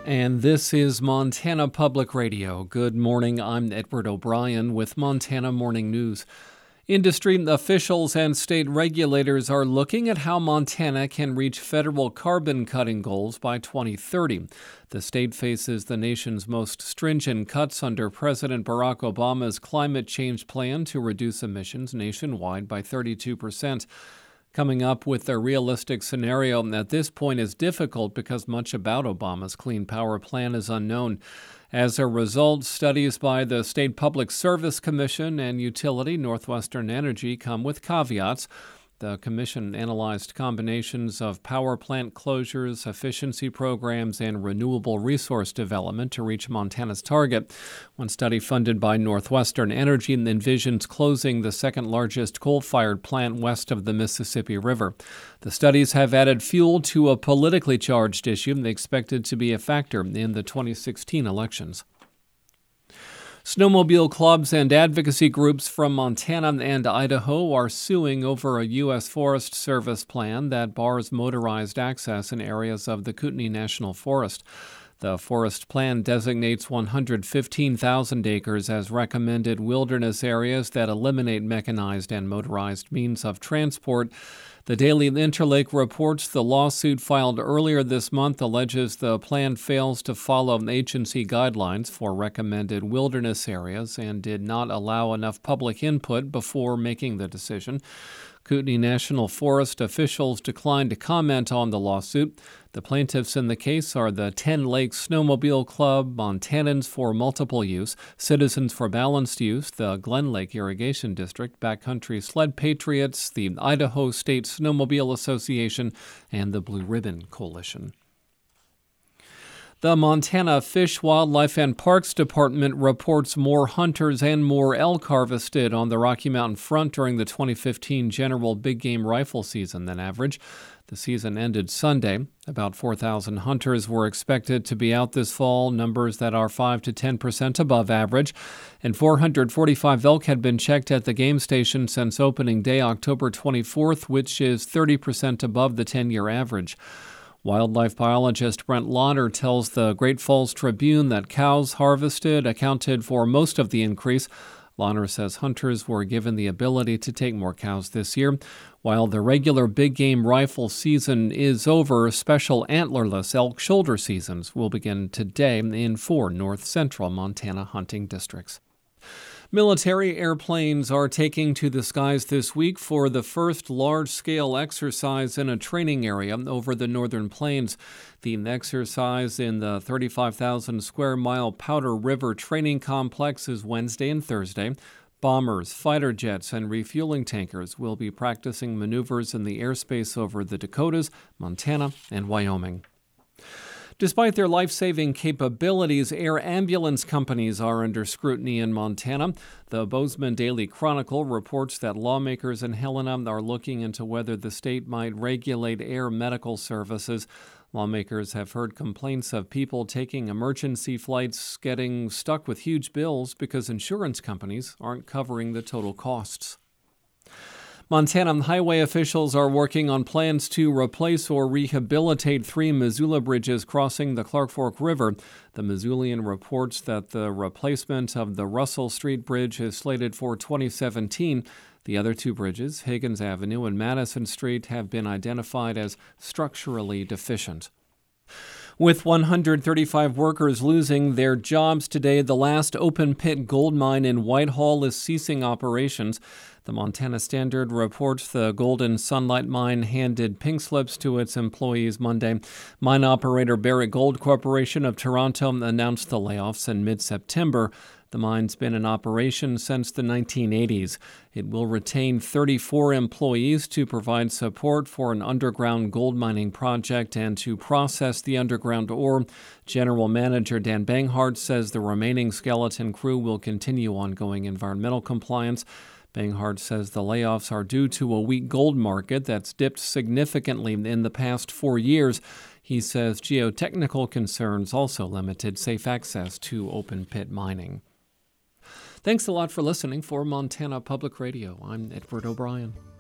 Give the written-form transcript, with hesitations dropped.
And this is Montana Public Radio. Good morning, I'm Edward O'Brien with Montana Morning News. Industry officials and state regulators are looking at how Montana can reach federal carbon cutting goals by 2030. The state faces the nation's most stringent cuts under President Barack Obama's climate change plan to reduce emissions nationwide by 32%. Coming up with a realistic scenario at this point is difficult because much about Obama's Clean Power Plan is unknown. As a result, studies by the State Public Service Commission and utility Northwestern Energy come with caveats. The commission analyzed combinations of power plant closures, efficiency programs, and renewable resource development to reach Montana's target. One study funded by Northwestern Energy envisions closing the second-largest coal-fired plant west of the Mississippi River. The studies have added fuel to a politically charged issue expected to be a factor in the 2016 elections. Snowmobile clubs and advocacy groups from Montana and Idaho are suing over a U.S. Forest Service plan that bars motorized access in areas of the Kootenai National Forest. The forest plan designates 115,000 acres as recommended wilderness areas that eliminate mechanized and motorized means of transport. The Daily Interlake reports the lawsuit filed earlier this month alleges the plan fails to follow agency guidelines for recommended wilderness areas and did not allow enough public input before making the decision. Kootenai National Forest officials declined to comment on the lawsuit. The plaintiffs in the case are the 10 Lakes Snowmobile Club, Montanans for Multiple Use, Citizens for Balanced Use, the Glen Lake Irrigation District, Backcountry Sled Patriots, the Idaho State Snowmobile Association, and the Blue Ribbon Coalition. The Montana Fish, Wildlife, and Parks Department reports more hunters and more elk harvested on the Rocky Mountain front during the 2015 general big game rifle season than average. The season ended Sunday. About 4,000 hunters were expected to be out this fall, numbers that are 5 to 10% above average. And 445 elk had been checked at the game station since opening day, October 24th, which is 30% above the 10-year average. Wildlife biologist Brent Lauder tells the Great Falls Tribune that cows harvested accounted for most of the increase. Lauder says hunters were given the ability to take more cows this year. While the regular big game rifle season is over, special antlerless elk shoulder seasons will begin today in 4 north-central Montana hunting districts. Military airplanes are taking to the skies this week for the first large-scale exercise in a training area over the northern plains. The exercise in the 35,000-square-mile Powder River Training Complex is Wednesday and Thursday. Bombers, fighter jets, and refueling tankers will be practicing maneuvers in the airspace over the Dakotas, Montana, and Wyoming. Despite their life-saving capabilities, air ambulance companies are under scrutiny in Montana. The Bozeman Daily Chronicle reports that lawmakers in Helena are looking into whether the state might regulate air medical services. Lawmakers have heard complaints of people taking emergency flights getting stuck with huge bills because insurance companies aren't covering the total costs. Montana highway officials are working on plans to replace or rehabilitate 3 Missoula bridges crossing the Clark Fork River. The Missoulian reports that the replacement of the Russell Street Bridge is slated for 2017. The other 2 bridges, Higgins Avenue and Madison Street, have been identified as structurally deficient. With 135 workers losing their jobs today, the last open-pit gold mine in Whitehall is ceasing operations. The Montana Standard reports the Golden Sunlight Mine handed pink slips to its employees Monday. Mine operator Barrick Gold Corporation of Toronto announced the layoffs in mid-September. The mine's been in operation since the 1980s. It will retain 34 employees to provide support for an underground gold mining project and to process the underground ore. General Manager Dan Banghart says the remaining skeleton crew will continue ongoing environmental compliance. Banghart says the layoffs are due to a weak gold market that's dipped significantly in the past 4 years. He says geotechnical concerns also limited safe access to open-pit mining. Thanks a lot for listening. For Montana Public Radio, I'm Edward O'Brien.